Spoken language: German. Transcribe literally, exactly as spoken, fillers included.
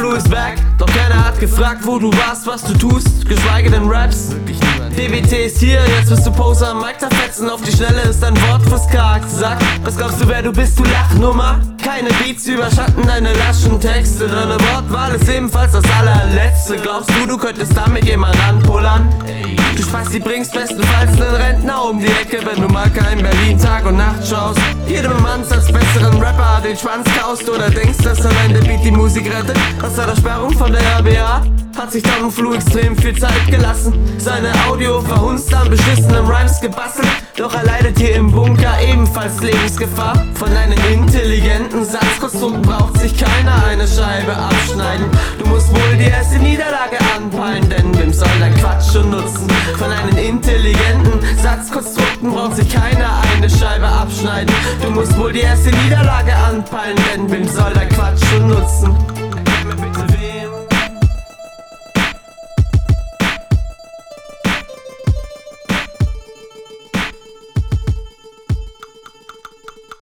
Crew ist back, doch keiner hat gefragt, wo du warst, was du tust, geschweige denn Raps. D W T ist hier, jetzt bist du Poser am Mic zerfetzen, auf die Schnelle ist dein Wort verskakt. Sag, was glaubst du, wer du bist, du Lachnummer? Keine Beats überschatten deine laschen Texte, deine Wortwahl ist ebenfalls das allerletzte. Glaubst du, du könntest damit jemand anpullern? Du Spasti bringst bestenfalls nen Rentner um die Ecke, wenn du mal kein Berlin Tag und Nacht schaust. Jedem Mann als besseren Rapper den Schwanz kaust oder denkst, dass allein der Beat die Musik rettet. Außer der Sperrung von der R B A hat sich Tom Flu extrem viel Zeit gelassen. Seine Audio verhunzt an beschissenen Rhymes gebastelt, doch er leidet hier im Bunker ebenfalls Lebensgefahr. Von einem intelligenten Satzkonstrukt braucht sich keiner eine Scheibe abschneiden. Du musst wohl die erste Niederlage anpeilen, denn wem soll dein Quatsch schon nutzen? Von einem intelligenten Satzkonstrukten braucht sich keiner eine Scheibe abschneiden. Du musst wohl die erste Niederlage anpeilen, denn wem soll dein Quatsch schon nutzen?